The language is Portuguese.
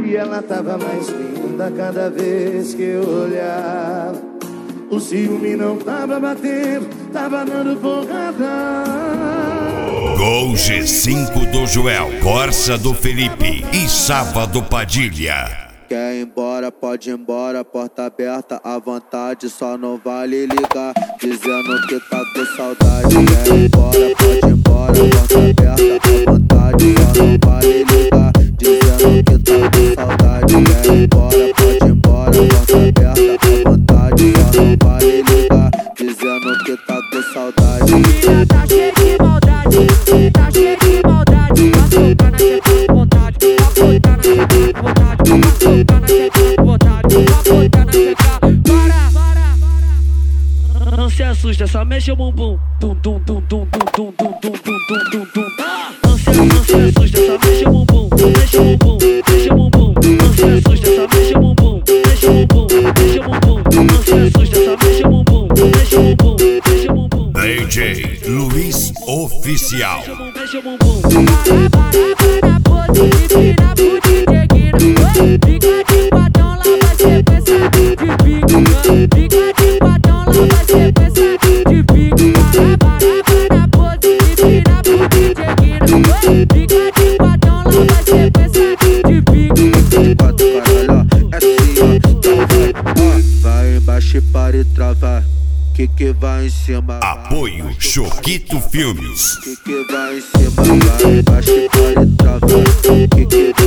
E ela tava mais linda cada vez que eu olhava. O ciúme não tava batendo, tava dando porrada. Gol G5 do Joel, Corsa do Felipe e Sábado Padilha. Quer ir embora, pode ir embora, porta aberta à vontade, só não vale ligar, dizendo que tá com saudade. Quer ir embora, pode ir embora, porta aberta à vontade, só não vale ligar, dizendo que tá com saudade. Quer ir embora, pode ir embora, porta aberta à vontade, só não vale ligar, dizendo que tá com saudade. Menina tá cheia de maldade, tá cheia de maldade, vai soltar na cheia com vontade, vai soltar na cheia com vontade, vai soltar na cheia com vontade, vai soltar na cheia. Para! Não se assusta, só mexe o bumbum. Tum tum tum tum tum tum tum tum tum tum tum. Não se assusta, só mexe o bumbum, mexe o bumbum, mexe o bumbum. Não se assusta, só mexe o bumbum, mexe o bumbum, mexe o bumbum. Não se assusta, só mexe o bumbum, mexe o bumbum, mexe o bumbum. DJ Luiz Oficial. Mexe o bumbum. Para, pose, empina pro DJ Guina. Fica de quadrão, lá vai sequência de pique. Fica de quadrão, lá vai sequência de pique. Para, pose, empina pro DJ Guina. Fica de quadrão, lá vai sequência de pique. Quatro caralho, é assim ó, vai embaixo e para e trava. Que vai em cima. Apoio Choquito Filmes. Que vai em cima, vai embaixo e para e trava. Que